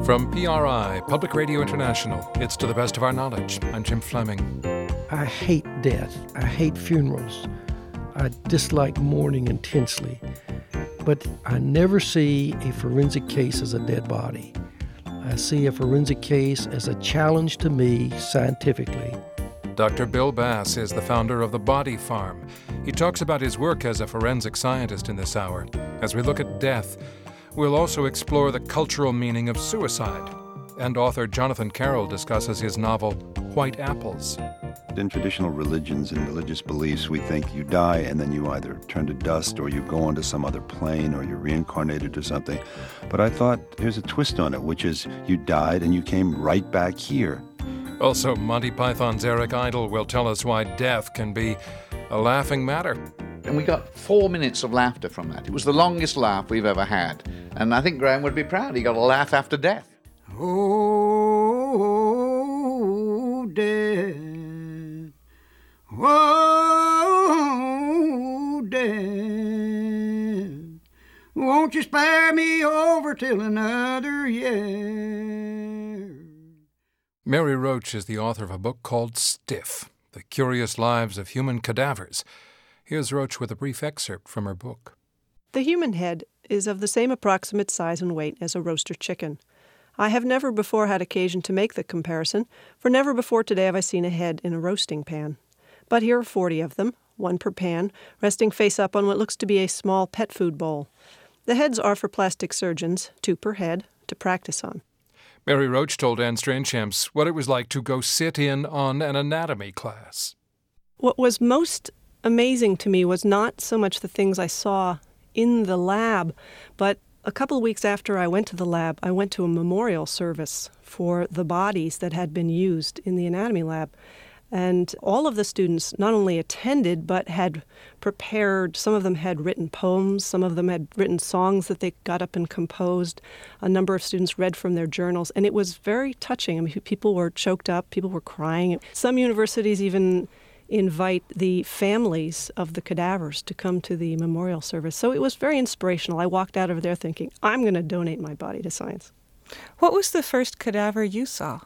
From PRI, Public Radio International, it's To the Best of Our Knowledge. I'm Jim Fleming. I hate death. I hate funerals. I dislike mourning intensely. But I never see a forensic case as a dead body. I see a forensic case as a challenge to me scientifically. Dr. Bill Bass is the founder of The Body Farm. He talks about his work as a forensic scientist in this hour. As we look at death, we'll also explore the cultural meaning of suicide. And author Jonathan Carroll discusses his novel, White Apples. In traditional religions and religious beliefs, we think you die and then you either turn to dust or you go onto some other plane or you're reincarnated or something. But I thought there's a twist on it, which is you died and you came right back here. Also, Monty Python's Eric Idle will tell us why death can be a laughing matter. And we got 4 minutes of laughter from that. It was the longest laugh we've ever had. And I think Graham would be proud. He got a laugh after death. Oh, death. Oh, death. Won't you spare me over till another year? Mary Roach is the author of a book called Stiff, The Curious Lives of Human Cadavers. Here's Roach with a brief excerpt from her book. The human head is of the same approximate size and weight as a roaster chicken. I have never before had occasion to make the comparison, for never before today have I seen a head in a roasting pan. But here are 40 of them, one per pan, resting face up on what looks to be a small pet food bowl. The heads are for plastic surgeons, 2 per head, to practice on. Mary Roach told Anne Strainchamps what it was like to go sit in on an anatomy class. What was most amazing to me was not so much the things I saw in the lab, but a couple of weeks after I went to the lab, I went to a memorial service for the bodies that had been used in the anatomy lab. And all of the students not only attended, but had prepared. Some of them had written poems. Some of them had written songs that they got up and composed. A number of students read from their journals. And it was very touching. I mean, people were choked up. People were crying. Some universities even invite the families of the cadavers to come to the memorial service. So it was very inspirational. I walked out of there thinking, I'm going to donate my body to science. What was the first cadaver you saw?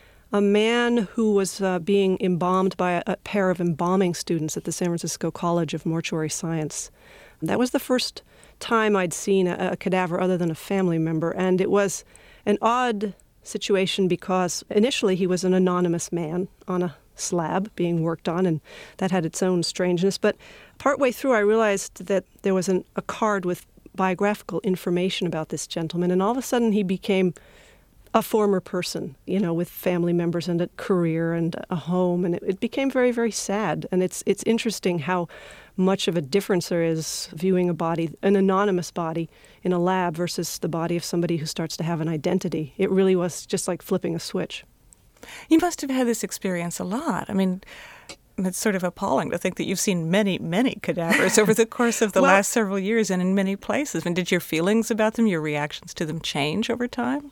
A man who was being embalmed by a pair of embalming students at the San Francisco College of Mortuary Science. That was the first time I'd seen a cadaver other than a family member, and it was an odd situation because initially he was an anonymous man on a slab being worked on, and that had its own strangeness. But partway through I realized that there was a card with biographical information about this gentleman, and all of a sudden he became a former person, with family members and a career and a home, and it became very, very sad. And it's interesting how much of a difference there is viewing a body, an anonymous body, in a lab versus the body of somebody who starts to have an identity. It really was just like flipping a switch. You must have had this experience a lot. I mean, it's sort of appalling to think that you've seen many, many cadavers over the course of the last several years and in many places. And did your feelings about them, your reactions to them change over time?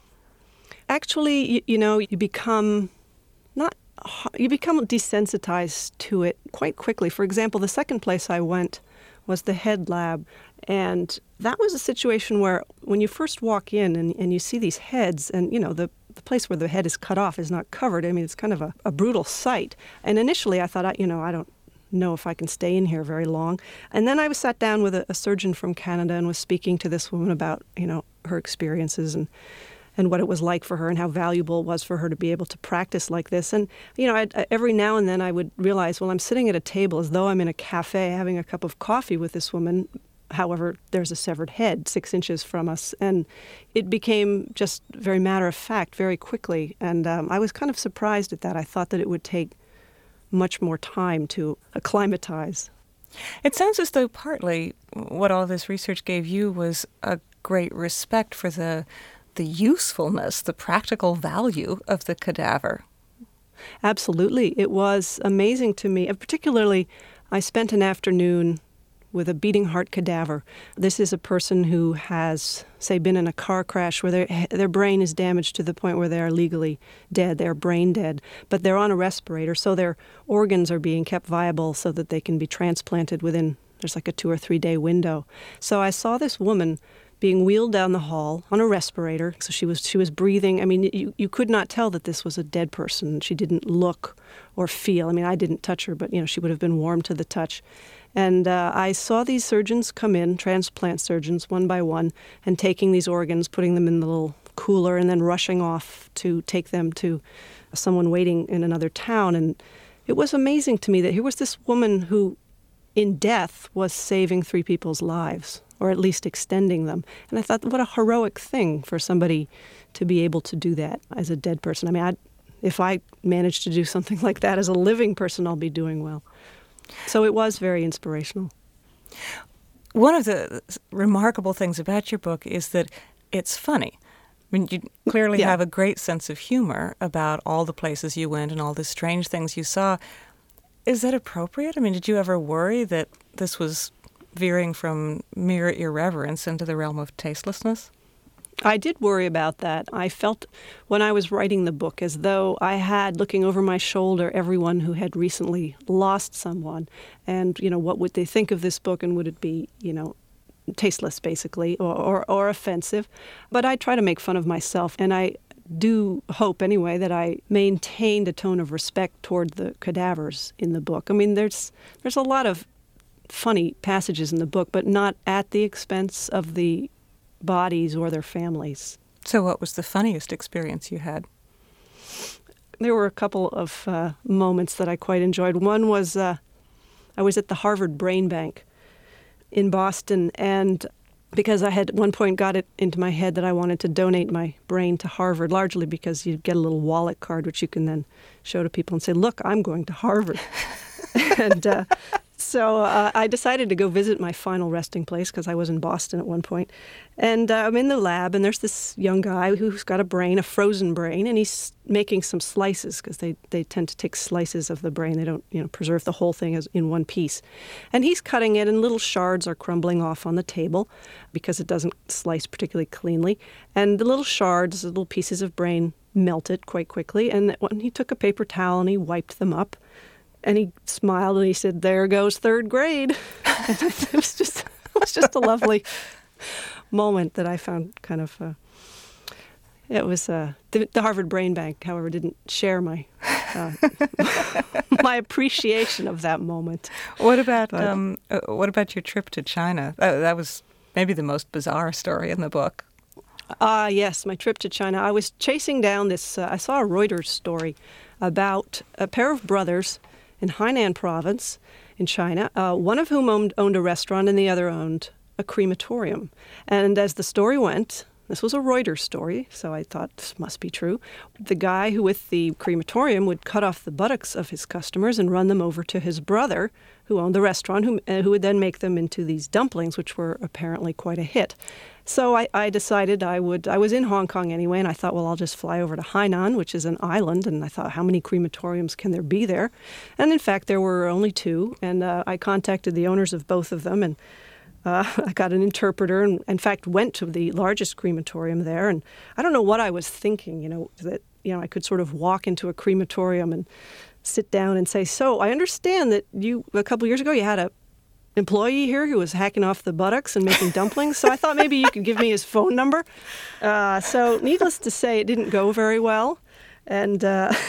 Actually, you become desensitized to it quite quickly. For example, the second place I went was the head lab, and that was a situation where when you first walk in and you see these heads, and the place where the head is cut off is not covered. I mean, it's kind of a brutal sight. And initially, I thought, I don't know if I can stay in here very long. And then I was sat down with a surgeon from Canada and was speaking to this woman about her experiences and what it was like for her and how valuable it was for her to be able to practice like this. And, every now and then I would realize, I'm sitting at a table as though I'm in a cafe having a cup of coffee with this woman. However, there's a severed head 6 inches from us. And it became just very matter of fact very quickly. And I was kind of surprised at that. I thought that it would take much more time to acclimatize. It sounds as though partly what all this research gave you was a great respect for the usefulness, the practical value of the cadaver. Absolutely. It was amazing to me. Particularly, I spent an afternoon with a beating heart cadaver. This is a person who has, say, been in a car crash where their brain is damaged to the point where they are legally dead. They're brain dead, but they're on a respirator, so their organs are being kept viable so that they can be transplanted within, there's like a 2 or 3 day window. So I saw this woman being wheeled down the hall on a respirator. So she was breathing. I mean, you could not tell that this was a dead person. She didn't look or feel. I mean, I didn't touch her, but, she would have been warm to the touch. And I saw these surgeons come in, transplant surgeons, one by one, and taking these organs, putting them in the little cooler, and then rushing off to take them to someone waiting in another town. And it was amazing to me that here was this woman who, in death, was saving 3 people's lives, or at least extending them. And I thought, what a heroic thing for somebody to be able to do that as a dead person. I mean, if I manage to do something like that as a living person, I'll be doing well. So it was very inspirational. One of the remarkable things about your book is that it's funny. I mean, you clearly have a great sense of humor about all the places you went and all the strange things you saw. Is that appropriate? I mean, did you ever worry that this was veering from mere irreverence into the realm of tastelessness? I did worry about that. I felt when I was writing the book as though I had, looking over my shoulder, everyone who had recently lost someone. And, what would they think of this book, and would it be, tasteless, basically, or offensive? But I try to make fun of myself, and I do hope, anyway, that I maintained a tone of respect toward the cadavers in the book. I mean, there's a lot of funny passages in the book, but not at the expense of the bodies or their families. So what was the funniest experience you had? There were a couple of moments that I quite enjoyed. One was I was at the Harvard Brain Bank in Boston, and because I had at one point got it into my head that I wanted to donate my brain to Harvard, largely because you get a little wallet card which you can then show to people and say, look, I'm going to Harvard. And so I decided to go visit my final resting place because I was in Boston at one point. And I'm in the lab, and there's this young guy who's got a frozen brain, and he's making some slices because they tend to take slices of the brain. They don't, preserve the whole thing as in one piece. And he's cutting it, and little shards are crumbling off on the table because it doesn't slice particularly cleanly. And the little shards, the little pieces of brain, melted quite quickly. And when he took a paper towel and he wiped them up, and he smiled and he said, "There goes third grade." And it was just a lovely moment that I found kind of. It was the Harvard Brain Bank, however, didn't share my my appreciation of that moment. What about your trip to China? That was maybe the most bizarre story in the book. Yes, my trip to China. I was chasing down this. I saw a Reuters story about a pair of brothers in Hainan province in China, one of whom owned a restaurant and the other owned a crematorium. And as the story went, this was a Reuters story, so I thought this must be true, the guy who with the crematorium would cut off the buttocks of his customers and run them over to his brother, who owned the restaurant, who would then make them into these dumplings, which were apparently quite a hit. So I decided I was in Hong Kong anyway, and I thought, well, I'll just fly over to Hainan, which is an island, and I thought, how many crematoriums can there be there? And in fact, there were only 2, and I contacted the owners of both of them, and I got an interpreter, and in fact went to the largest crematorium there, and I don't know what I was thinking, that I could sort of walk into a crematorium and sit down and say, so I understand that a couple years ago you had a employee here who was hacking off the buttocks and making dumplings, so I thought maybe you could give me his phone number. So needless to say, it didn't go very well. And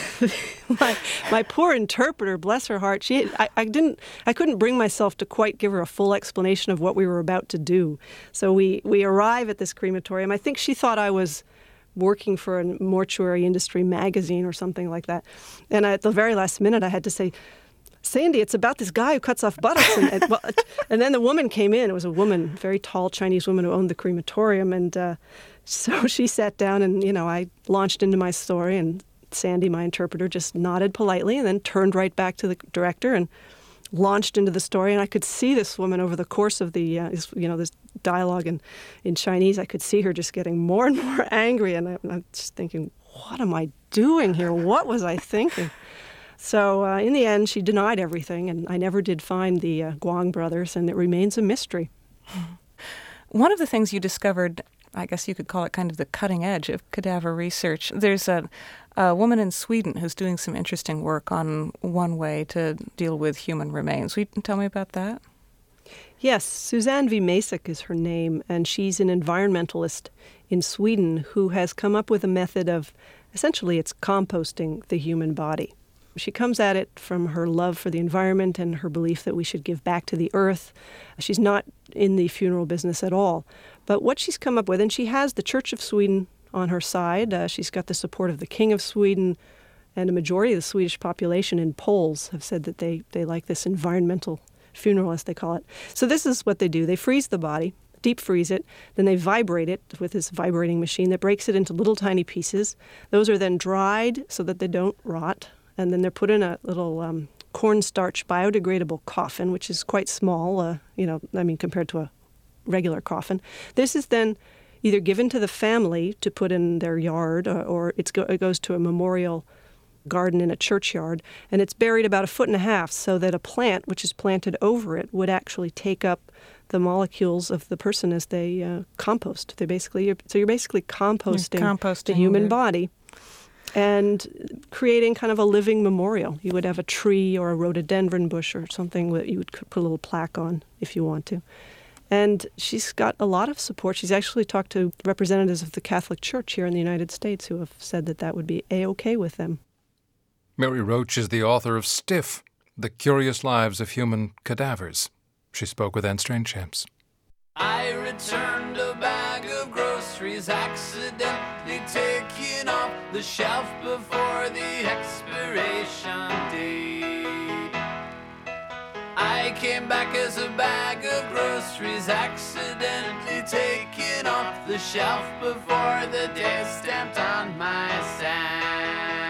my poor interpreter, bless her heart, I couldn't bring myself to quite give her a full explanation of what we were about to do. So we arrive at this crematorium. I think she thought I was working for a mortuary industry magazine or something like that. And at the very last minute, I had to say, Sandy, it's about this guy who cuts off buttocks. And then the woman came in. It was a woman, very tall Chinese woman who owned the crematorium. And so she sat down and, I launched into my story. And Sandy, my interpreter, just nodded politely and then turned right back to the director and launched into the story. And I could see this woman over the course of the, this dialogue in Chinese. I could see her just getting more and more angry. And I'm just thinking, what am I doing here? What was I thinking? So in the end, she denied everything, and I never did find the Guang brothers, and it remains a mystery. One of the things you discovered, I guess you could call it kind of the cutting edge of cadaver research, there's a woman in Sweden who's doing some interesting work on one way to deal with human remains. Will you tell me about that? Yes, Suzanne V. Masick is her name, and she's an environmentalist in Sweden who has come up with a method of, essentially it's composting the human body. She comes at it from her love for the environment and her belief that we should give back to the earth. She's not in the funeral business at all. But what she's come up with, and she has the Church of Sweden on her side. She's got the support of the King of Sweden, and a majority of the Swedish population in polls have said that they like this environmental funeral, as they call it. So this is what they do. They freeze the body, deep freeze it, then they vibrate it with this vibrating machine that breaks it into little tiny pieces. Those are then dried so that they don't rot, and then they're put in a little cornstarch biodegradable coffin, which is quite small, compared to a regular coffin. This is then either given to the family to put in their yard, or it goes to a memorial garden in a churchyard, and it's buried about 1.5 feet so that a plant which is planted over it would actually take up the molecules of the person as they compost. You're basically composting the human body and creating kind of a living memorial. You would have a tree or a rhododendron bush or something that you would put a little plaque on if you want to. And she's got a lot of support. She's actually talked to representatives of the Catholic Church here in the United States who have said that that would be A-OK with them. Mary Roach is the author of Stiff, The Curious Lives of Human Cadavers. She spoke with Anne Strainchamps. I returned a bag of groceries accidentally taken off the shelf before the expiration date. I came back as a bag of groceries accidentally taken off the shelf before the day stamped on my side.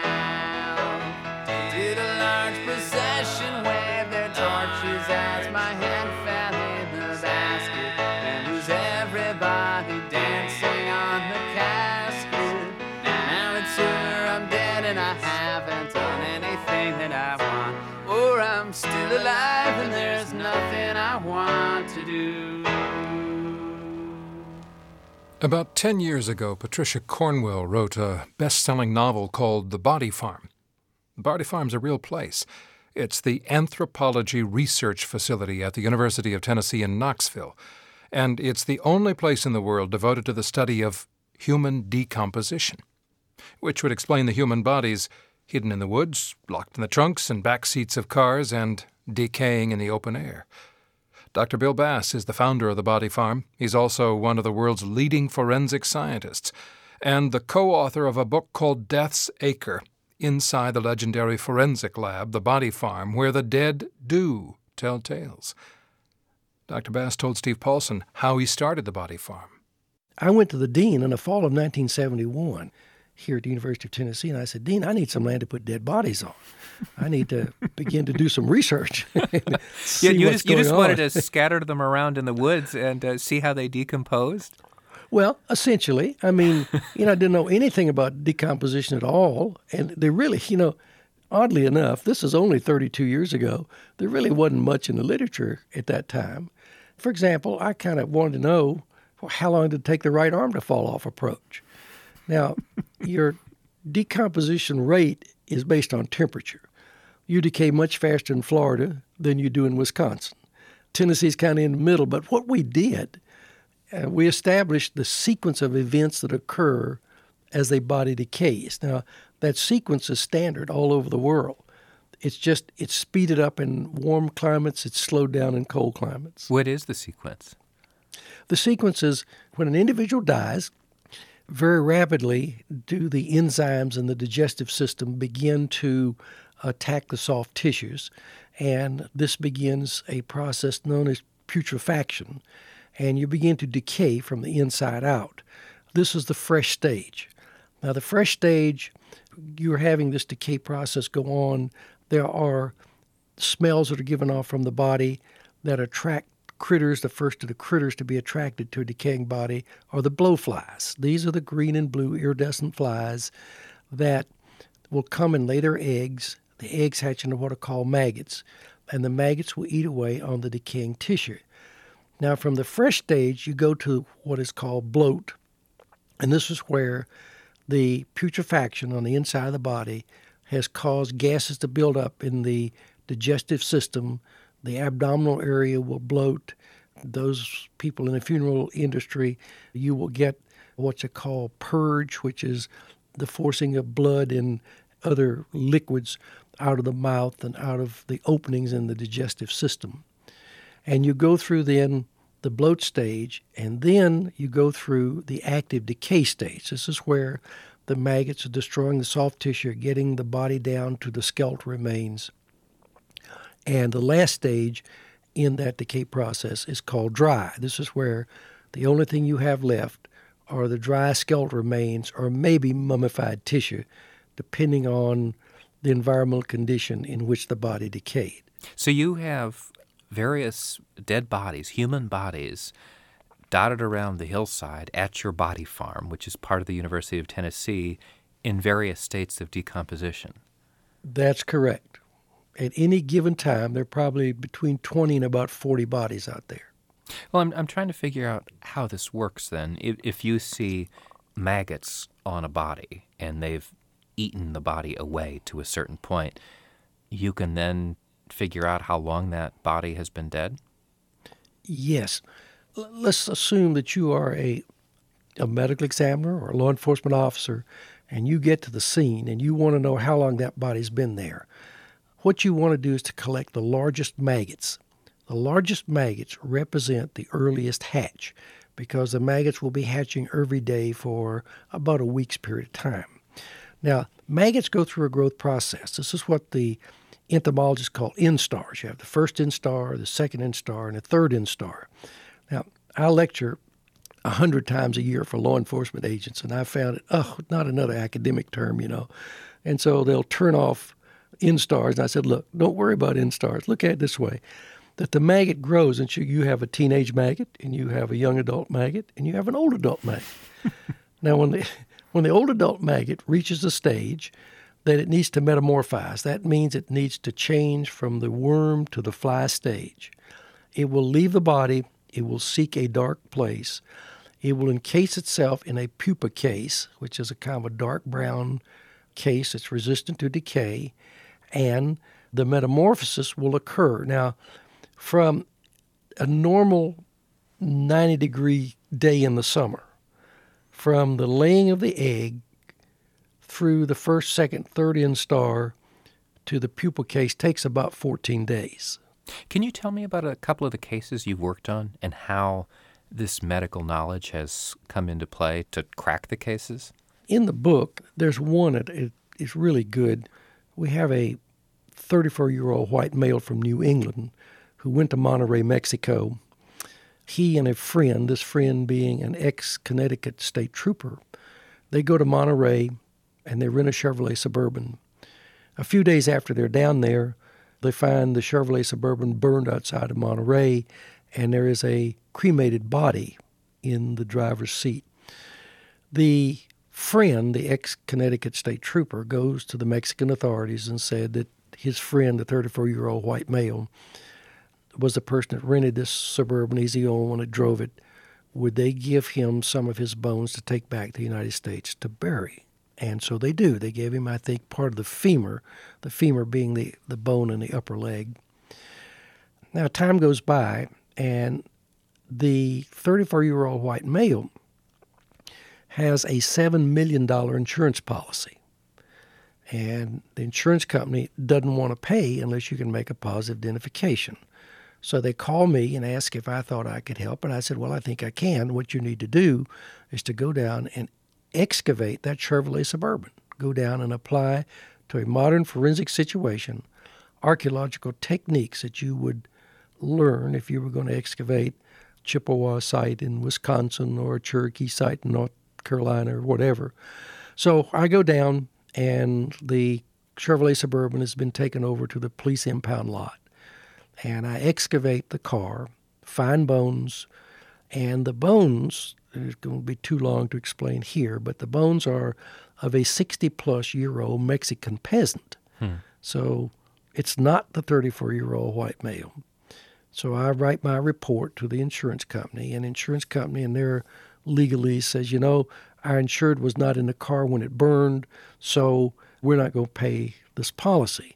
Did a large procession wave their torches as my hand fell in the basket, and was everybody dancing on the casket? Now it's sooner I'm dead and I haven't done anything that I want, or I'm still alive and there's nothing I want to do. About 10 years ago, Patricia Cornwell wrote a best-selling novel called The Body Farm. The Body Farm's a real place. It's the anthropology research facility at the University of Tennessee in Knoxville, and it's the only place in the world devoted to the study of human decomposition, which would explain the human bodies hidden in the woods, locked in the trunks and back seats of cars, and decaying in the open air. Dr. Bill Bass is the founder of the Body Farm. He's also one of the world's leading forensic scientists, and the co-author of a book called Death's Acre, inside the legendary forensic lab, the Body Farm, where the dead do tell tales. Dr. Bass told Steve Paulson how he started the Body Farm. I went to the dean in the fall of 1971 here at the University of Tennessee, and I said, Dean, I need some land to put dead bodies on. I need to begin to do some research. You just wanted to scatter them around in the woods and see how they decomposed? Well, essentially. I mean, I didn't know anything about decomposition at all. And there really, oddly enough, this is only 32 years ago, there really wasn't much in the literature at that time. For example, I kind of wanted to know, how long did it take the right arm to fall off approach? Now, your decomposition rate is based on temperature. You decay much faster in Florida than you do in Wisconsin. Tennessee's kind of in the middle, but what we did, we established the sequence of events that occur as a body decays. Now, that sequence is standard all over the world. It's speeded up in warm climates, it's slowed down in cold climates. What is the sequence? The sequence is when an individual dies, very rapidly do the enzymes in the digestive system begin to attack the soft tissues, and this begins a process known as putrefaction, and you begin to decay from the inside out. This is the fresh stage. Now, the fresh stage, you're having this decay process go on. There are smells that are given off from the body that attract critters. The first of the critters to be attracted to a decaying body are the blowflies. These are the green and blue iridescent flies that will come and lay their eggs. The eggs hatch into what are called maggots, and the maggots will eat away on the decaying tissue. Now, from the fresh stage, you go to what is called bloat, and this is where the putrefaction on the inside of the body has caused gases to build up in the digestive system The abdominal area will bloat. Those people in the funeral industry, you will get what you call purge, which is the forcing of blood and other liquids out of the mouth and out of the openings in the digestive system. And you go through then the bloat stage, and then you go through the active decay stage. This is where the maggots are destroying the soft tissue, getting the body down to the skeletal remains. And the last stage in that decay process is called dry. This is where the only thing you have left are the dry skeletal remains or maybe mummified tissue, depending on the environmental condition in which the body decayed. So you have various dead bodies, human bodies, dotted around the hillside at your body farm, which is part of the University of Tennessee, in various states of decomposition. That's correct. At any given time, there are probably between 20 and about 40 bodies out there. Well, I'm trying to figure out how this works then. If you see maggots on a body and they've eaten the body away to a certain point, you can then figure out how long that body has been dead? Yes. Let's assume that you are a medical examiner or a law enforcement officer, and you get to the scene and you want to know how long that body's been there. What you want to do is to collect the largest maggots. The largest maggots represent the earliest hatch because the maggots will be hatching every day for about a week's period of time. Now, maggots go through a growth process. This is what the entomologists call instars. You have the first instar, the second instar, and the third instar. Now, I lecture 100 times a year for law enforcement agents, and I found it, not another academic term, And so they'll turn off instars. And I said, look, don't worry about instars. Look at it this way, that the maggot grows, and you have a teenage maggot, and you have a young adult maggot, and you have an old adult maggot. Now, when the old adult maggot reaches a stage that it needs to metamorphize, that means it needs to change from the worm to the fly stage. It will leave the body. It will seek a dark place. It will encase itself in a pupa case, which is a kind of a dark brown case that's resistant to decay, and the metamorphosis will occur. Now, from a normal 90-degree day in the summer, from the laying of the egg through the first, second, third instar to the pupa case takes about 14 days. Can you tell me about a couple of the cases you've worked on and how this medical knowledge has come into play to crack the cases? In the book, there's one that is really good. We have a 34-year-old white male from New England who went to Monterrey, Mexico. He and a friend, this friend being an ex-Connecticut state trooper, they go to Monterey and they rent a Chevrolet Suburban. A few days after they're down there, they find the Chevrolet Suburban burned outside of Monterey, and there is a cremated body in the driver's seat. The friend, the ex-Connecticut state trooper, goes to the Mexican authorities and said that his friend, the 34-year-old white male, was the person that rented this Suburban. He's the only one that drove it. Would they give him some of his bones to take back to the United States to bury? And so they do. They gave him, I think, part of the femur being the bone in the upper leg. Now, time goes by, and the 34-year-old white male has a $7 million insurance policy. And the insurance company doesn't want to pay unless you can make a positive identification. So they call me and ask if I thought I could help, and I said, well, I think I can. What you need to do is to go down and excavate that Chevrolet Suburban. Go down and apply to a modern forensic situation archaeological techniques that you would learn if you were going to excavate a Chippewa site in Wisconsin or a Cherokee site in North Carolina or whatever. So I go down, and the Chevrolet Suburban has been taken over to the police impound lot. And I excavate the car, find bones, and the bones, it's going to be too long to explain here, but the bones are of a 60-plus-year-old Mexican peasant. So it's not the 34-year-old white male. So I write my report to the insurance company, and the insurance company in their legalese says, our insured was not in the car when it burned, so we're not going to pay this policy.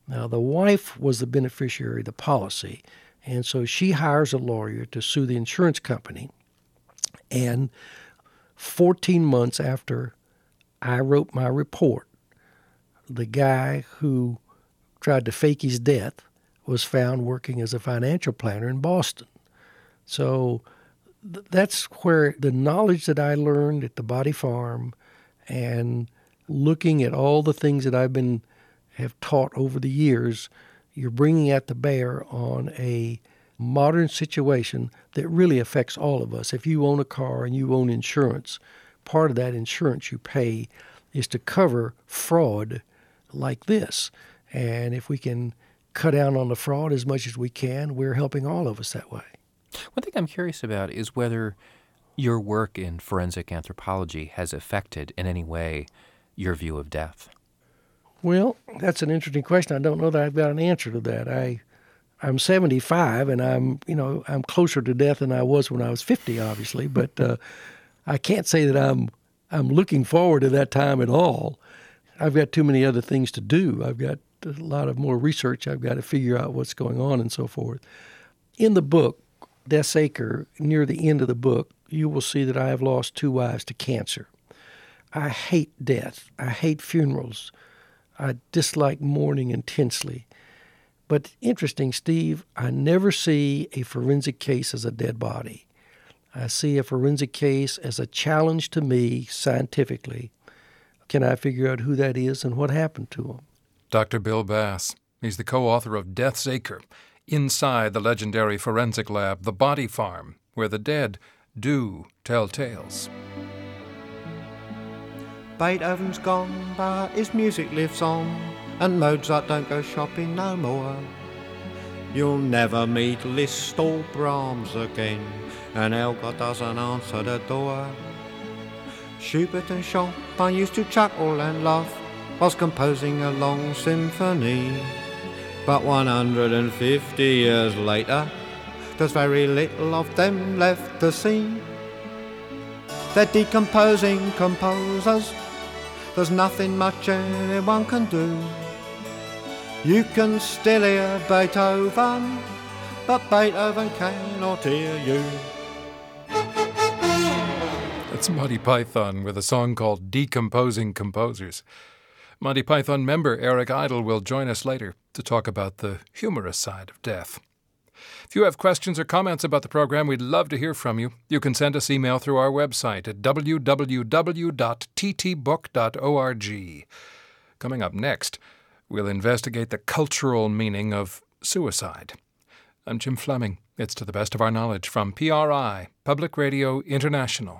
Now, the wife was the beneficiary of the policy, and so she hires a lawyer to sue the insurance company. And 14 months after I wrote my report, the guy who tried to fake his death was found working as a financial planner in Boston. So that's where the knowledge that I learned at the Body Farm and looking at all the things that have taught over the years, you're bringing at the bear on a modern situation that really affects all of us. If you own a car and you own insurance, part of that insurance you pay is to cover fraud like this. And if we can cut down on the fraud as much as we can, we're helping all of us that way. One thing I'm curious about is whether your work in forensic anthropology has affected in any way your view of death. Well, that's an interesting question. I don't know that I've got an answer to that. I'm 75, and I'm closer to death than I was when I was 50, obviously. But I can't say that I'm looking forward to that time at all. I've got too many other things to do. I've got a lot of more research. I've got to figure out what's going on and so forth. In the book, Death's Acre, near the end of the book, you will see that I have lost 2 wives to cancer. I hate death. I hate funerals. I dislike mourning intensely. But interesting, Steve, I never see a forensic case as a dead body. I see a forensic case as a challenge to me scientifically. Can I figure out who that is and what happened to him? Dr. Bill Bass. He's the co-author of Death's Acre, inside the legendary forensic lab, the Body Farm, where the dead do tell tales. Beethoven's gone, but his music lives on, and Mozart don't go shopping no more. You'll never meet Liszt or Brahms again, and Elgar doesn't answer the door. Schubert and Chopin used to chuckle and laugh whilst composing a long symphony. But 150 years later, there's very little of them left to see. They're decomposing composers, there's nothing much anyone can do. You can still hear Beethoven, but Beethoven cannot hear you. That's Monty Python with a song called Decomposing Composers. Monty Python member Eric Idle will join us later to talk about the humorous side of death. If you have questions or comments about the program, we'd love to hear from you. You can send us email through our website at www.ttbook.org. Coming up next, we'll investigate the cultural meaning of suicide. I'm Jim Fleming. It's To the Best of Our Knowledge from PRI, Public Radio International.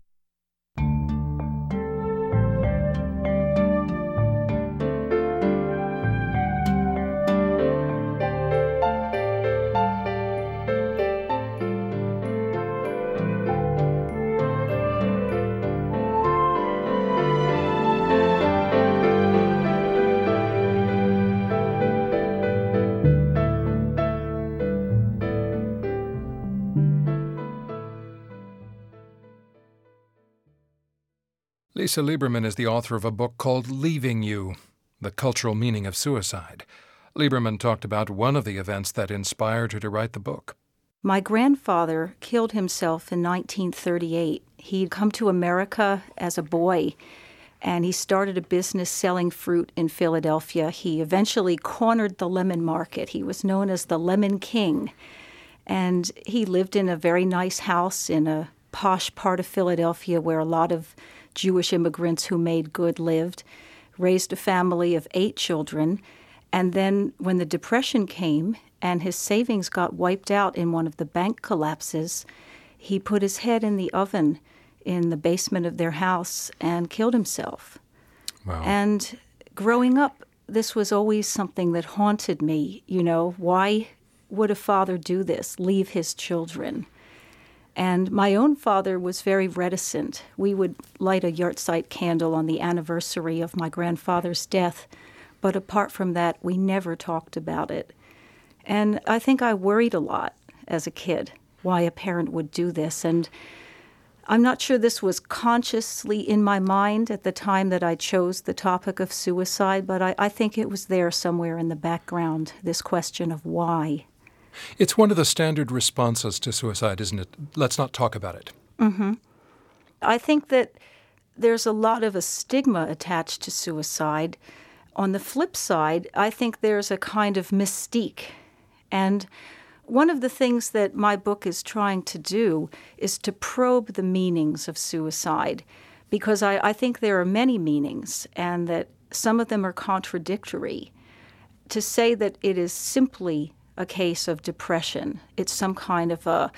Lisa Lieberman is the author of a book called Leaving You, The Cultural Meaning of Suicide. Lieberman talked about one of the events that inspired her to write the book. My grandfather killed himself in 1938. He'd come to America as a boy, and he started a business selling fruit in Philadelphia. He eventually cornered the lemon market. He was known as the Lemon King. And he lived in a very nice house in a posh part of Philadelphia where a lot of Jewish immigrants who made good lived, raised a family of 8 children, and then when the Depression came and his savings got wiped out in one of the bank collapses, he put his head in the oven in the basement of their house and killed himself. Wow. And growing up, this was always something that haunted me. You know, why would a father do this, leave his children? And my own father was very reticent. We would light a yahrzeit candle on the anniversary of my grandfather's death, but apart from that, we never talked about it. And I think I worried a lot as a kid why a parent would do this. And I'm not sure this was consciously in my mind at the time that I chose the topic of suicide, but I think it was there somewhere in the background, this question of why. It's one of the standard responses to suicide, isn't it? Let's not talk about it. Mm-hmm. I think that there's a lot of a stigma attached to suicide. On the flip side, I think there's a kind of mystique. And one of the things that my book is trying to do is to probe the meanings of suicide, because I think there are many meanings and that some of them are contradictory. To say that it is simply a case of depression, it's some kind of a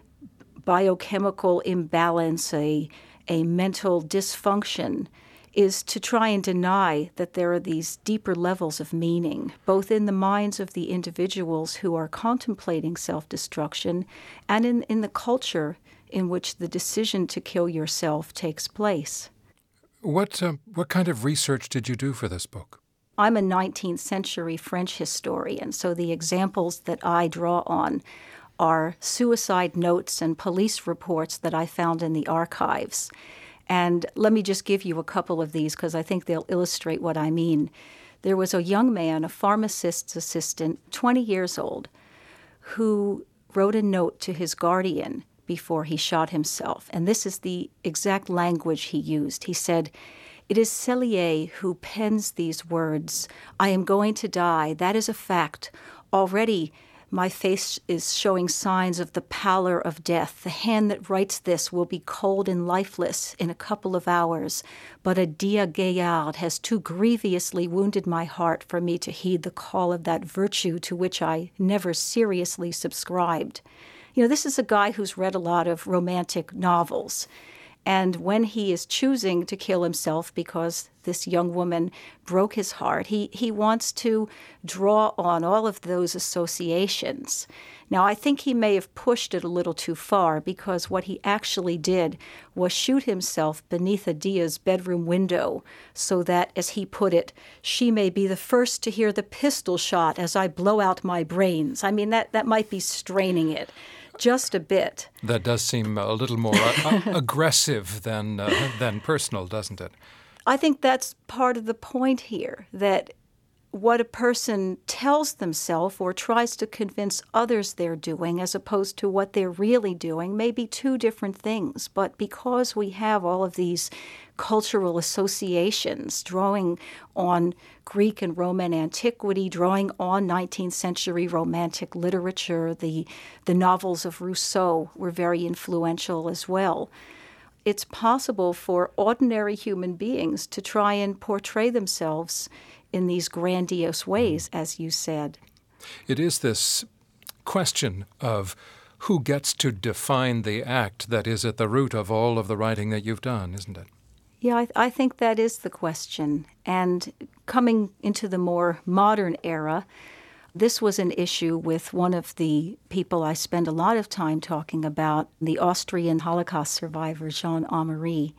biochemical imbalance, a mental dysfunction, is to try and deny that there are these deeper levels of meaning, both in the minds of the individuals who are contemplating self-destruction and in the culture in which the decision to kill yourself takes place. What kind of research did you do for this book? I'm a 19th century French historian, so the examples that I draw on are suicide notes and police reports that I found in the archives. And let me just give you a couple of these because I think they'll illustrate what I mean. There was a young man, a pharmacist's assistant, 20 years old, who wrote a note to his guardian before he shot himself. And this is the exact language he used. He said, "It is Cellier who pens these words. I am going to die. That is a fact. Already my face is showing signs of the pallor of death. The hand that writes this will be cold and lifeless in a couple of hours. But a dia Gaillard has too grievously wounded my heart for me to heed the call of that virtue to which I never seriously subscribed." You know, this is a guy who's read a lot of romantic novels. And when he is choosing to kill himself because this young woman broke his heart, he wants to draw on all of those associations. Now, I think he may have pushed it a little too far because what he actually did was shoot himself beneath Adia's bedroom window so that, as he put it, she may be the first to hear the pistol shot as I blow out my brains. I mean, that might be straining it just a bit. That does seem a little more aggressive than personal, doesn't it? I think that's part of the point here, that what a person tells themselves or tries to convince others they're doing as opposed to what they're really doing may be two different things. But because we have all of these cultural associations drawing on Greek and Roman antiquity, drawing on 19th century romantic literature, the novels of Rousseau were very influential as well. It's possible for ordinary human beings to try and portray themselves in these grandiose ways, as you said. It is this question of who gets to define the act that is at the root of all of the writing that you've done, isn't it? Yeah, I think that is the question. And coming into the more modern era, this was an issue with one of the people I spend a lot of time talking about, the Austrian Holocaust survivor, Jean Amery.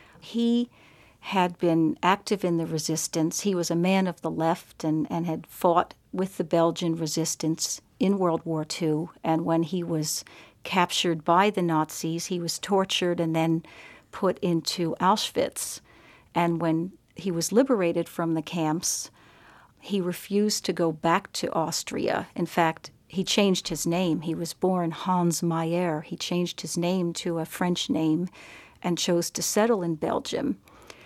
He had been active in the resistance. He was a man of the left and had fought with the Belgian resistance in World War II. And when he was captured by the Nazis, he was tortured and then put into Auschwitz. And when he was liberated from the camps, he refused to go back to Austria. In fact, he changed his name. He was born Hans Meyer. He changed his name to a French name and chose to settle in Belgium.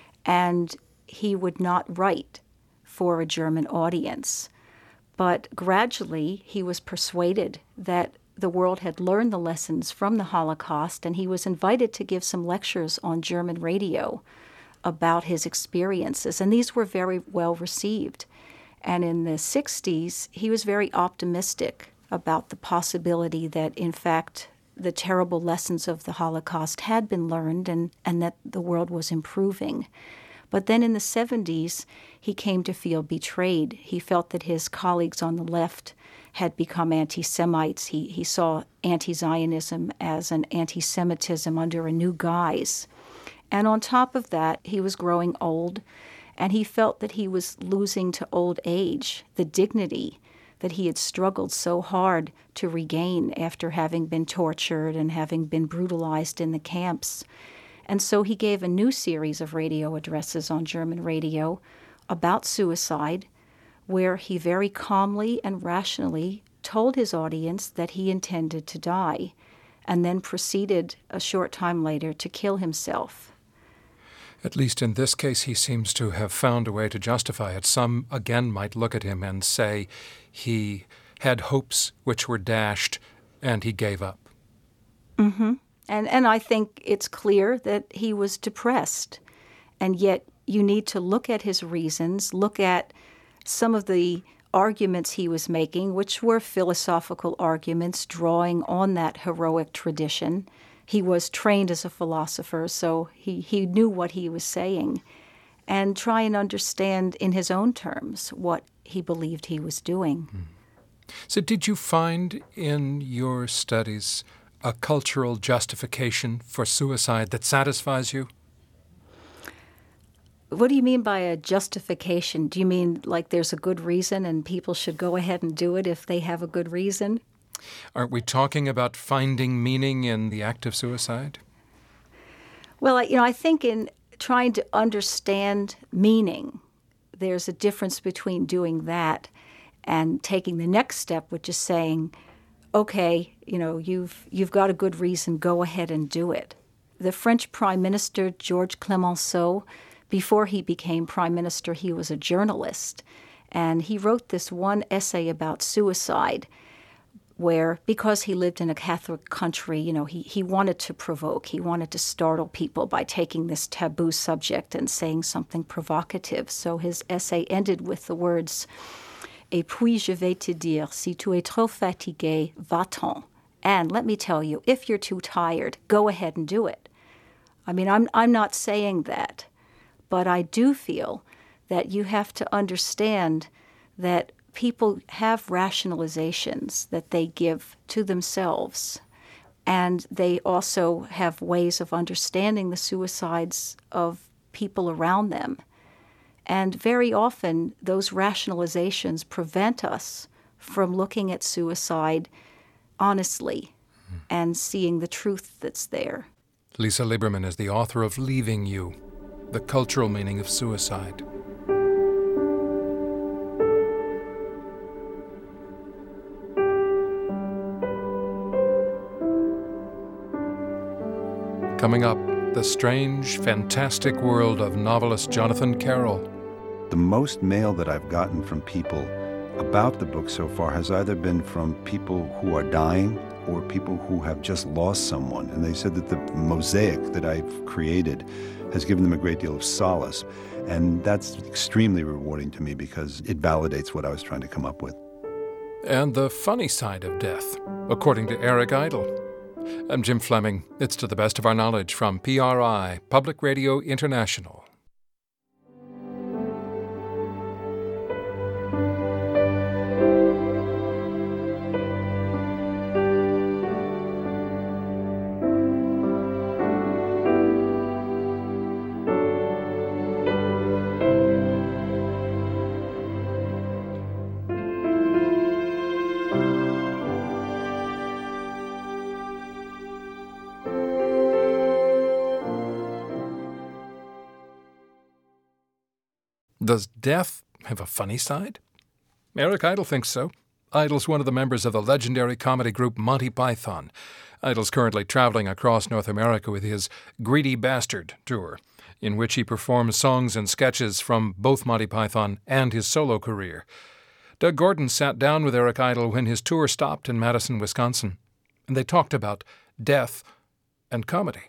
And he would not write for a German audience. But gradually, he was persuaded that the world had learned the lessons from the Holocaust, and he was invited to give some lectures on German radio about his experiences, and these were very well received. And in the 60s, he was very optimistic about the possibility that, in fact, the terrible lessons of the Holocaust had been learned and that the world was improving. But then in the 70s, he came to feel betrayed. He felt that his colleagues on the left had become anti-Semites. He saw anti-Zionism as an anti-Semitism under a new guise. And on top of that, he was growing old, and he felt that he was losing to old age the dignity that he had struggled so hard to regain after having been tortured and having been brutalized in the camps. And so he gave a new series of radio addresses on German radio about suicide, where he very calmly and rationally told his audience that he intended to die, and then proceeded a short time later to kill himself. At least in this case, he seems to have found a way to justify it. Some, again, might look at him and say he had hopes which were dashed, and he gave up. Mm-hmm. And I think it's clear that he was depressed. And yet you need to look at his reasons, look at some of the arguments he was making, which were philosophical arguments drawing on that heroic tradition. He was trained as a philosopher, so he knew what he was saying, and try and understand in his own terms what he believed he was doing. So did you find in your studies a cultural justification for suicide that satisfies you? What do you mean by a justification? Do you mean like there's a good reason and people should go ahead and do it if they have a good reason? Aren't we talking about finding meaning in the act of suicide? Well, I think in trying to understand meaning, there's a difference between doing that and taking the next step, which is saying, okay, you've got a good reason, go ahead and do it. The French Prime Minister, Georges Clemenceau, before he became Prime Minister, he was a journalist, and he wrote this one essay about suicide where, because he lived in a Catholic country, he wanted to provoke, he wanted to startle people by taking this taboo subject and saying something provocative. So his essay ended with the words, "Et puis je vais te dire, si tu es trop fatigué, va-t'en." And let me tell you, if you're too tired, go ahead and do it. I mean, I'm not saying that, but I do feel that you have to understand that people have rationalizations that they give to themselves, and they also have ways of understanding the suicides of people around them. And very often, those rationalizations prevent us from looking at suicide honestly and seeing the truth that's there. Lisa Lieberman is the author of Leaving You, The Cultural Meaning of Suicide. Coming up, the strange, fantastic world of novelist Jonathan Carroll. The most mail that I've gotten from people about the book so far has either been from people who are dying or people who have just lost someone. And they said that the mosaic that I've created has given them a great deal of solace. And that's extremely rewarding to me because it validates what I was trying to come up with. And the funny side of death, according to Eric Idle. I'm Jim Fleming. It's To the Best of Our Knowledge from PRI, Public Radio International. Does death have a funny side? Eric Idle thinks so. Idle's one of the members of the legendary comedy group Monty Python. Idle's currently traveling across North America with his Greedy Bastard tour, in which he performs songs and sketches from both Monty Python and his solo career. Doug Gordon sat down with Eric Idle when his tour stopped in Madison, Wisconsin, and they talked about death and comedy.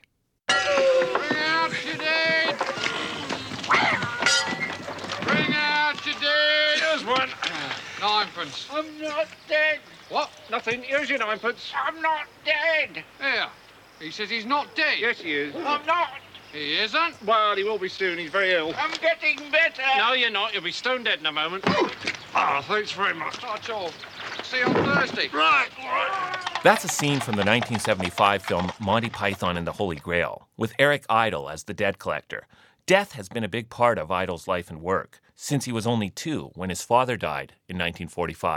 Ninepence. I'm not dead. What? Nothing. Here's your ninepence. I'm not dead. Here. He says he's not dead. Yes, he is. I'm not. He isn't? Well, he will be soon. He's very ill. I'm getting better. No, you're not. You'll be stone dead in a moment. Thanks very much. That's all. See you on Thursday. Right. That's a scene from the 1975 film Monty Python and the Holy Grail, with Eric Idle as the debt collector. Death has been a big part of Idle's life and work since he was only 2 when his father died in 1945.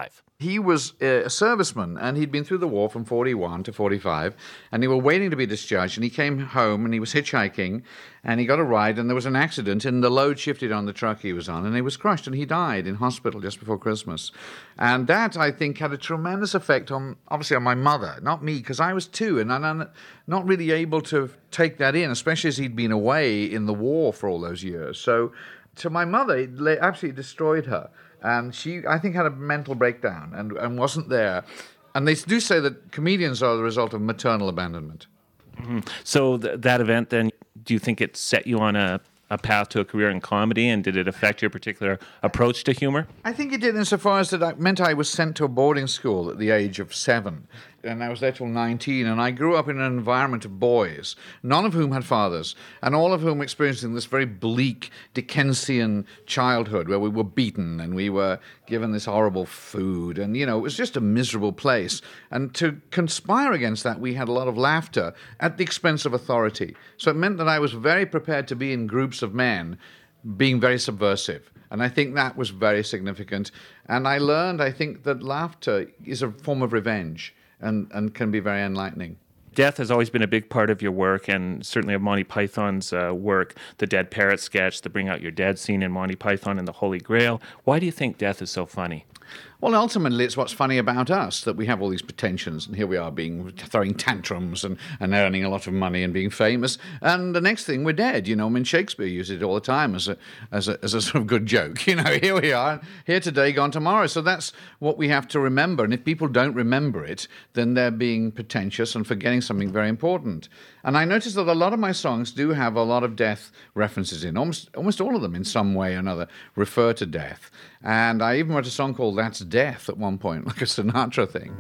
He was a serviceman, and he'd been through the war from 41 to 45, and they were waiting to be discharged, and he came home, and he was hitchhiking, and he got a ride, and there was an accident, and the load shifted on the truck he was on, and he was crushed, and he died in hospital just before Christmas. And that, I think, had a tremendous effect on, obviously, on my mother, not me, because I was 2, and I'm not really able to take that in, especially as he'd been away in the war for all those years. So to my mother, it absolutely destroyed her. And she, I think, had a mental breakdown and wasn't there. And they do say that comedians are the result of maternal abandonment. Mm-hmm. So that event, then, do you think it set you on a path to a career in comedy, and did it affect your particular approach to humor? I think it did insofar as that it meant I was sent to a boarding school at the age of 7. And I was there till 19, and I grew up in an environment of boys, none of whom had fathers, and all of whom experiencing this very bleak Dickensian childhood where we were beaten and we were given this horrible food, and, it was just a miserable place. And to conspire against that, we had a lot of laughter at the expense of authority. So it meant that I was very prepared to be in groups of men being very subversive. And I think that was very significant. And I learned, I think, that laughter is a form of revenge. And can be very enlightening. Death has always been a big part of your work, and certainly of Monty Python's work. The Dead Parrot sketch, the Bring Out Your Dead scene in Monty Python and the Holy Grail. Why do you think death is so funny? Well, ultimately, it's what's funny about us, that we have all these pretensions, and here we are throwing tantrums and earning a lot of money and being famous, and the next thing, we're dead. Shakespeare uses it all the time as a sort of good joke. Here we are, here today, gone tomorrow. So that's what we have to remember, and if people don't remember it, then they're being pretentious and forgetting something very important. And I noticed that a lot of my songs do have a lot of death references in. Almost all of them, in some way or another, refer to death. And I even wrote a song called That's Death at one point, like a Sinatra thing.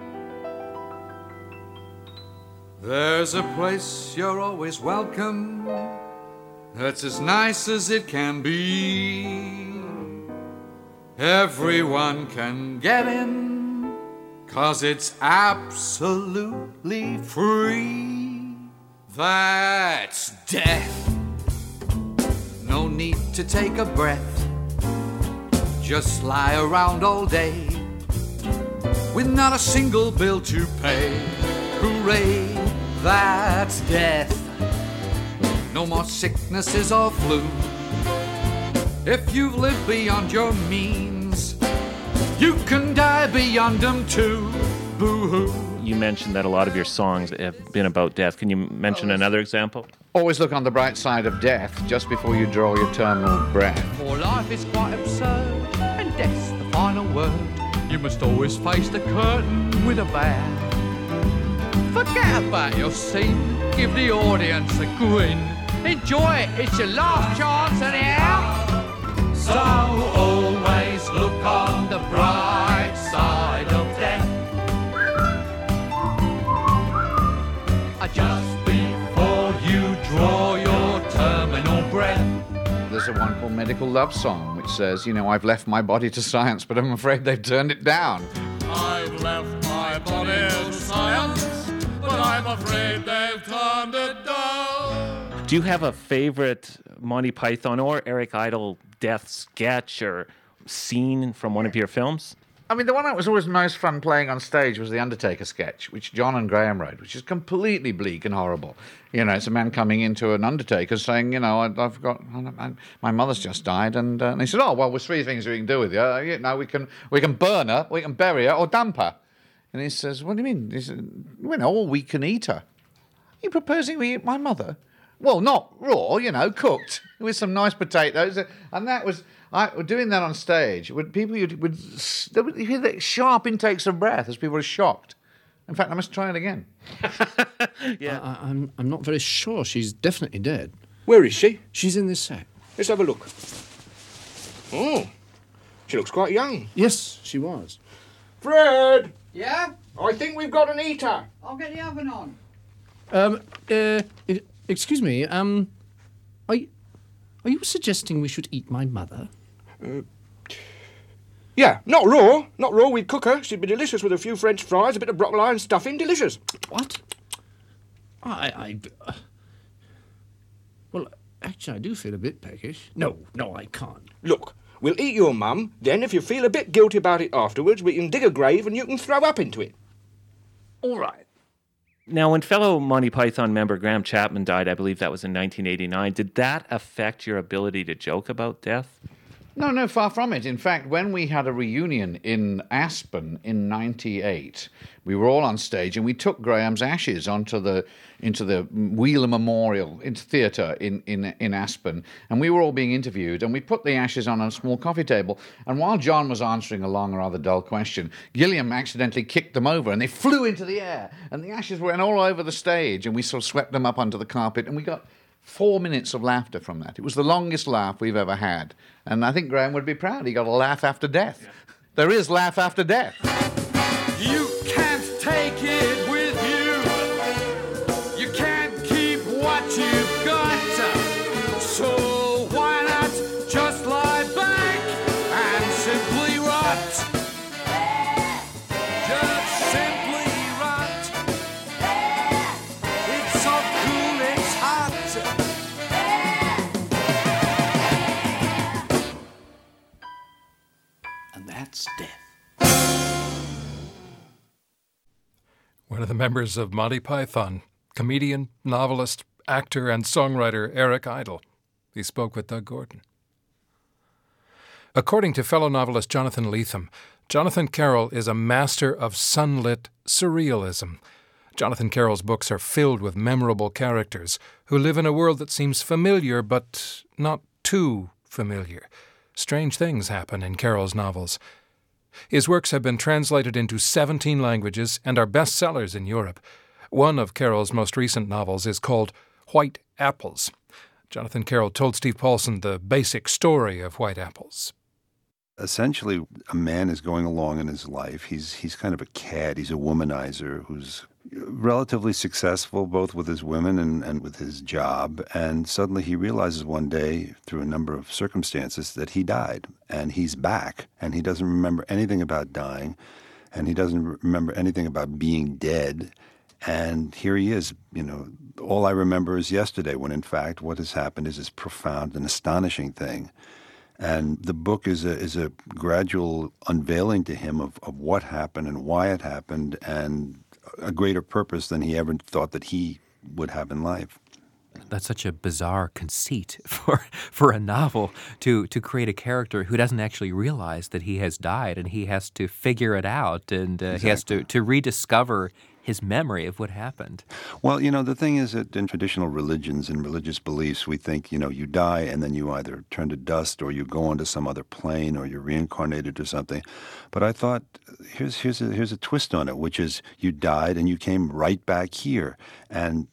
There's a place you're always welcome, that's as nice as it can be. Everyone can get in, 'cause it's absolutely free. That's death. No need to take a breath, just lie around all day with not a single bill to pay. Hooray, that's death. No more sicknesses or flu. If you've lived beyond your means, you can die beyond them too. Boo-hoo. You mentioned that a lot of your songs have been about death. Can you mention another example? Always look on the bright side of death just before you draw your terminal breath. For life is quite absurd, and death's the final word. You must always face the curtain with a bow. Forget about your scene, give the audience a grin. Enjoy it, it's your last chance anyhow. So always look on the bright side of death. Just before you draw your terminal breath. There's a one called Medical Love Song, which says, I've left my body to science, but I'm afraid they've turned it down. I've left my body to science, but I'm afraid they've turned it down. Do you have a favorite Monty Python or Eric Idle death sketch or scene from one of your films? I mean, the one that was always most fun playing on stage was the Undertaker sketch, which John and Graham wrote, which is completely bleak and horrible. It's a man coming into an undertaker saying, I've got, my mother's just died, and he said, well, there's 3 things we can do with you. We can burn her, we can bury her, or dump her. And he says, what do you mean? He said, or we can eat her. Are you proposing we eat my mother? Well, not raw, cooked with some nice potatoes, and that was. Doing that on stage, people would hear the sharp intakes of breath as people were shocked. In fact, I must try it again. Yeah, I'm not very sure. She's definitely dead. Where is she? She's in this sack. Let's have a look. Oh, she looks quite young. Yes, she was. Fred! Yeah? I think we've got an eater. I'll get the oven on. Excuse me, are you suggesting we should eat my mother? Yeah, not raw. Not raw. We'd cook her. She'd be delicious with a few French fries, a bit of broccoli and stuffing. Delicious. What? Well, actually, I do feel a bit peckish. No, I can't. Look, We'll eat your mum, then if you feel a bit guilty about it afterwards, we can dig a grave and you can throw up into it. All right. Now, when fellow Monty Python member Graham Chapman died, I believe that was in 1989, did that affect your ability to joke about death? No, far from it. In fact, when we had a reunion in Aspen in '98, we were all on stage and we took Graham's ashes into the Wheeler Memorial Theatre in Aspen, and we were all being interviewed, and we put the ashes on a small coffee table, and while John was answering a long, rather dull question, Gilliam accidentally kicked them over, and they flew into the air, and the ashes went all over the stage, and we sort of swept them up onto the carpet, and we got 4 minutes of laughter from that. It was the longest laugh we've ever had. And I think Graham would be proud. He got a laugh after death. Yeah. There is laugh after death. You can't take it with you. You can't keep what you've got. So why not just lie back and simply rot? Just simply rot. It's so cool, it's hot. And that's death. One of the members of Monty Python, comedian, novelist, actor, and songwriter Eric Idle. He spoke with Doug Gordon. According to fellow novelist Jonathan Lethem, Jonathan Carroll is a master of sunlit surrealism. Jonathan Carroll's books are filled with memorable characters who live in a world that seems familiar but not too familiar. Strange things happen in Carroll's novels. His works have been translated into 17 languages and are bestsellers in Europe. One of Carroll's most recent novels is called White Apples. Jonathan Carroll told Steve Paulson the basic story of White Apples. Essentially, a man is going along in his life. He's kind of a cad. He's a womanizer who's relatively successful both with his women and with his job. And suddenly he realizes one day, through a number of circumstances, that he died. And he's back. And he doesn't remember anything about dying. And he doesn't remember anything about being dead. And here he is, all I remember is yesterday, when in fact what has happened is this profound and astonishing thing. And the book is a gradual unveiling to him of what happened and why it happened, and a greater purpose than he ever thought that he would have in life. That's such a bizarre conceit for a novel to create a character who doesn't actually realize that he has died, and he has to figure it out, and exactly. He has to rediscover his memory of what happened. Well, the thing is that in traditional religions and religious beliefs, we think, you die and then you either turn to dust or you go on to some other plane or you're reincarnated or something. But I thought, here's a twist on it, which is you died and you came right back here. And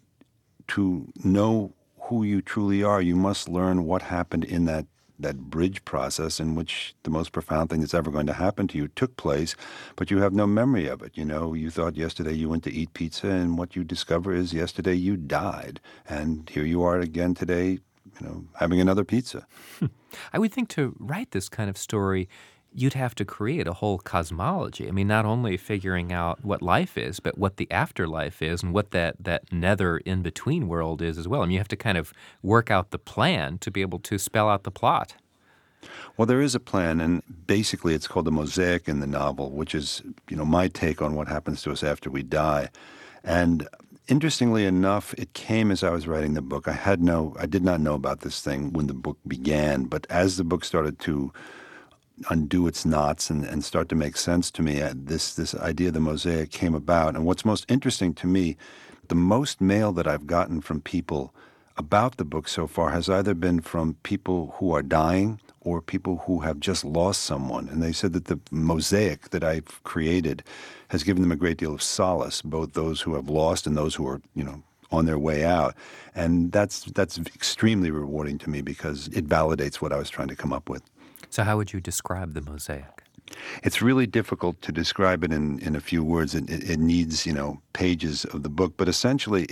to know who you truly are, you must learn what happened in that bridge process in which the most profound thing that's ever going to happen to you took place, but you have no memory of it. You thought yesterday you went to eat pizza, and what you discover is yesterday you died. And here you are again today, having another pizza. I would think to write this kind of story, you'd have to create a whole cosmology. I mean, not only figuring out what life is, but what the afterlife is and what that nether in-between world is as well. I mean, you have to kind of work out the plan to be able to spell out the plot. Well, there is a plan, and basically it's called the mosaic in the novel, which is, my take on what happens to us after we die. And interestingly enough, it came as I was writing the book. I did not know about this thing when the book began, but as the book started to undo its knots and start to make sense to me, this idea of the mosaic came about. And what's most interesting to me, the most mail that I've gotten from people about the book so far has either been from people who are dying or people who have just lost someone. And they said that the mosaic that I've created has given them a great deal of solace, both those who have lost and those who are, on their way out. And that's extremely rewarding to me because it validates what I was trying to come up with. So how would you describe the mosaic? It's really difficult to describe it in a few words. It needs, pages of the book. But essentially,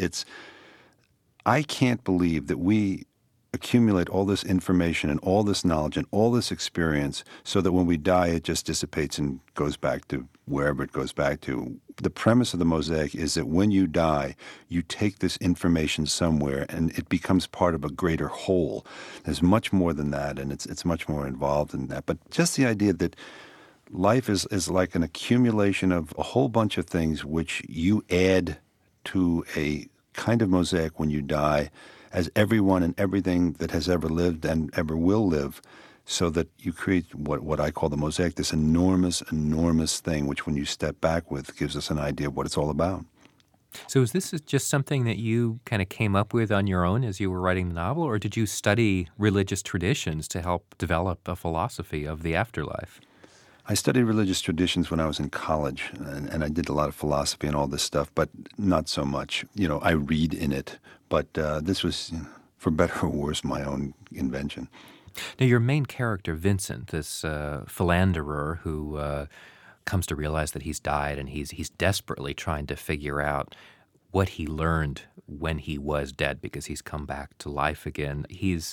I can't believe that we accumulate all this information and all this knowledge and all this experience so that when we die, it just dissipates and goes back to, wherever it goes back to. The premise of the mosaic is that when you die, you take this information somewhere and it becomes part of a greater whole. There's much more than that, and it's much more involved in that. But just the idea that life is like an accumulation of a whole bunch of things which you add to a kind of mosaic when you die, as everyone and everything that has ever lived and ever will live, so that you create what I call the mosaic, this enormous, enormous thing, which when you step back with gives us an idea of what it's all about. So is this just something that you kind of came up with on your own as you were writing the novel, or did you study religious traditions to help develop a philosophy of the afterlife? I studied religious traditions when I was in college, and I did a lot of philosophy and all this stuff, but not so much. I read in it, but this was, for better or worse, my own invention. Now, your main character, Vincent, this philanderer who comes to realize that he's died, and he's desperately trying to figure out what he learned when he was dead, because he's come back to life again. He's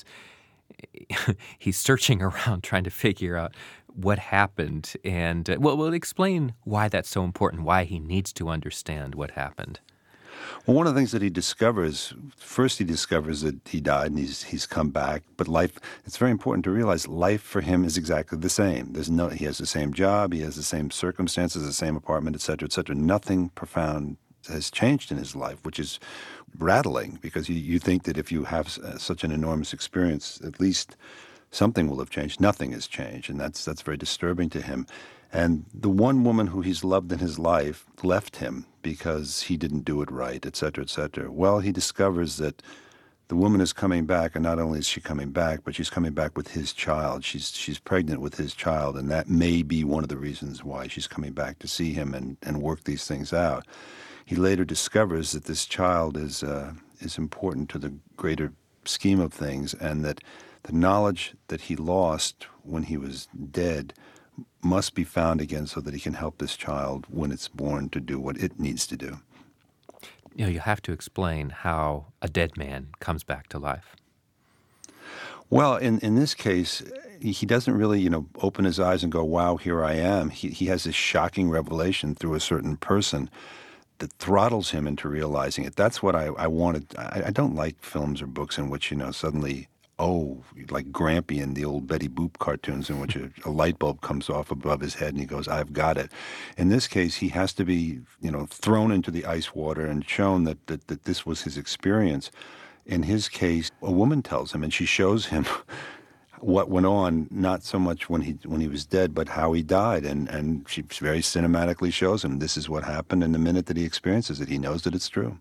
searching around trying to figure out what happened, and well, explain why that's so important, why he needs to understand what happened. Well, one of the things that he discovers, first he discovers that he died and he's come back, but life, it's very important to realize life for him is exactly the same. He has the same job, he has the same circumstances, the same apartment, et cetera, et cetera. Nothing profound has changed in his life, which is rattling, because you think that if you have such an enormous experience, at least something will have changed. Nothing has changed, and that's very disturbing to him. And the one woman who he's loved in his life left him because he didn't do it right, et cetera, et cetera. Well, he discovers that the woman is coming back, and not only is she coming back, but she's coming back with his child. She's pregnant with his child, and that may be one of the reasons why she's coming back to see him and work these things out. He later discovers that this child is important to the greater scheme of things, and that the knowledge that he lost when he was dead must be found again so that he can help this child when it's born to do what it needs to do. You have to explain how a dead man comes back to life. Well, in this case, he doesn't really, open his eyes and go, wow, here I am. He has this shocking revelation through a certain person that throttles him into realizing it. That's what I wanted. I don't like films or books in which, suddenly, like Grampy in the old Betty Boop cartoons in which a light bulb comes off above his head and he goes, I've got it. In this case, he has to be, thrown into the ice water and shown that this was his experience. In his case, a woman tells him, and she shows him what went on, not so much when he was dead, but how he died. And she very cinematically shows him this is what happened, and the minute that he experiences it, he knows that it's true.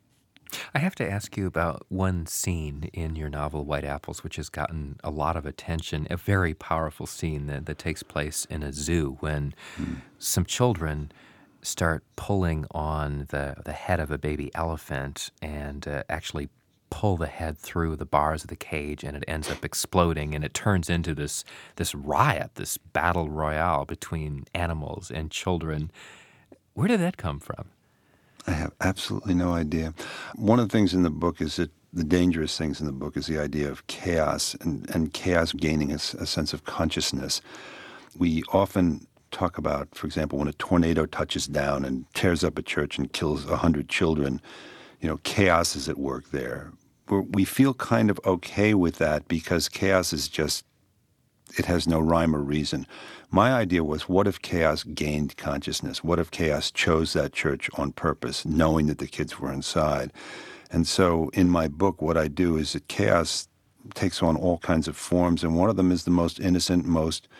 I have to ask you about one scene in your novel, White Apples, which has gotten a lot of attention, a very powerful scene that takes place in a zoo when some children start pulling on the head of a baby elephant and actually pull the head through the bars of the cage, and it ends up exploding, and it turns into this riot, this battle royale between animals and children. Where did that come from? I have absolutely no idea. One of the things in the book is that the dangerous things in the book is the idea of chaos and chaos gaining a sense of consciousness. We often talk about, for example, when a tornado touches down and tears up a church and kills 100 children, chaos is at work there. We feel kind of okay with that because chaos is just, it has no rhyme or reason. My idea was, what if chaos gained consciousness? What if chaos chose that church on purpose, knowing that the kids were inside? And so in my book, what I do is that chaos takes on all kinds of forms, and one of them is the most innocent, most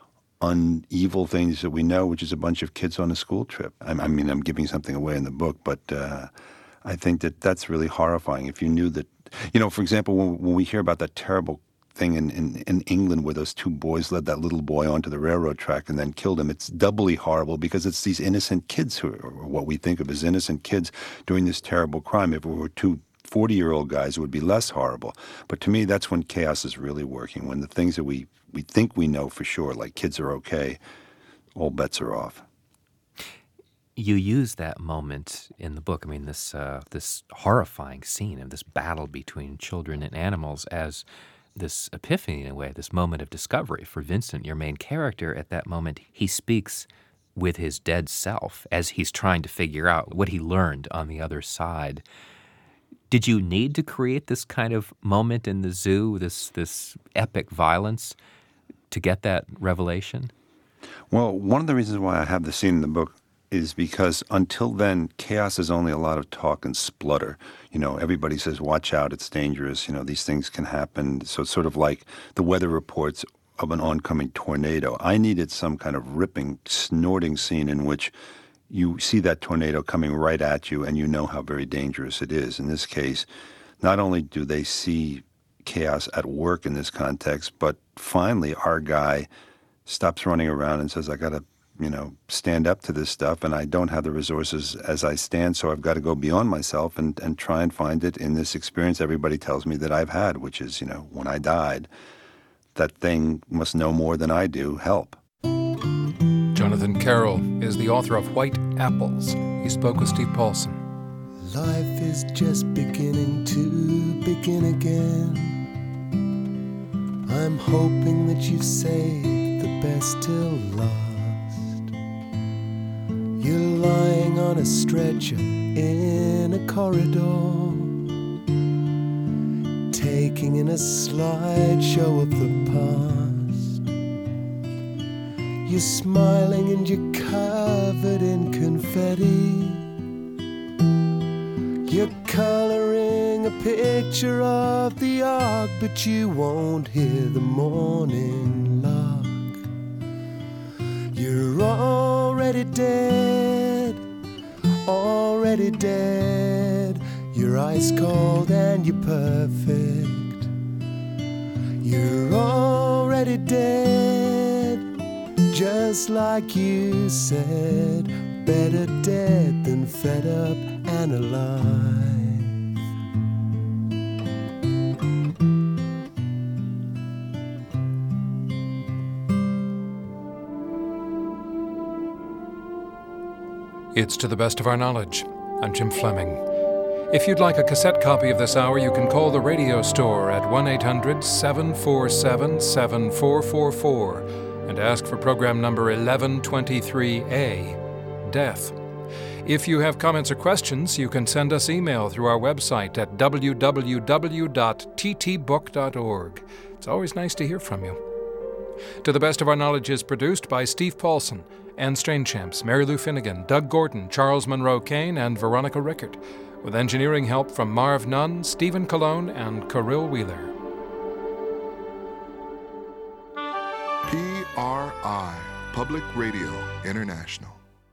unevil things that we know, which is a bunch of kids on a school trip. I mean, I'm giving something away in the book, but I think that that's really horrifying. If you knew that, for example, when we hear about that terrible thing in England where those two boys led that little boy onto the railroad track and then killed him, it's doubly horrible because it's these innocent kids who are what we think of as innocent kids doing this terrible crime. If it were two 40-year-old guys, it would be less horrible. But to me, that's when chaos is really working, when the things that we think we know for sure, like kids are okay, all bets are off. You use that moment in the book, this horrifying scene of this battle between children and animals as this epiphany in a way, this moment of discovery for Vincent, your main character. At that moment, he speaks with his dead self as he's trying to figure out what he learned on the other side. Did you need to create this kind of moment in the zoo, this epic violence, to get that revelation? Well, one of the reasons why I have the scene in the book is because until then, chaos is only a lot of talk and splutter. Everybody says, watch out, it's dangerous, these things can happen. So it's sort of like the weather reports of an oncoming tornado. I needed some kind of ripping, snorting scene in which you see that tornado coming right at you and you know how very dangerous it is. In this case, not only do they see chaos at work in this context, but finally our guy stops running around and says, I got to, stand up to this stuff, and I don't have the resources as I stand, so I've got to go beyond myself and try and find it in this experience everybody tells me that I've had, which is, when I died, that thing must know more than I do, help. Jonathan Carroll is the author of White Apples. He spoke with Steve Paulson. Life is just beginning to begin again. I'm hoping that you've saved the best till last. You're lying on a stretcher in a corridor, taking in a slideshow of the past. You're smiling and you're covered in confetti. You're coloring a picture of the ark, but you won't hear the morning lark. You're already dead, already dead. You're ice cold and you're perfect. You're already dead, just like you said. Better dead than fed up and alive. It's To the Best of Our Knowledge. I'm Jim Fleming. If you'd like a cassette copy of this hour, you can call the radio store at 1-800-747-7444 and ask for program number 1123A, Death. If you have comments or questions, you can send us email through our website at www.ttbook.org. It's always nice to hear from you. To the Best of Our Knowledge is produced by Steve Paulson, Anne Strainchamps, Mary Lou Finnegan, Doug Gordon, Charles Monroe Kane, and Veronica Rickert, with engineering help from Marv Nunn, Stephen Colon, and Kirill Wheeler. PRI, Public Radio International.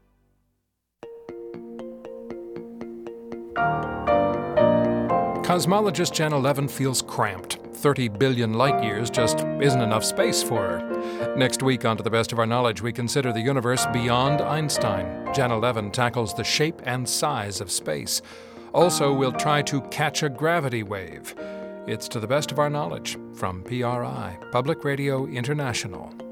Cosmologist Jan 11 feels cramped. 30 billion light years just isn't enough space for her. Next week on To the Best of Our Knowledge, we consider the universe beyond Einstein. Jan 11 tackles the shape and size of space. Also, we'll try to catch a gravity wave. It's To the Best of Our Knowledge from PRI, Public Radio International.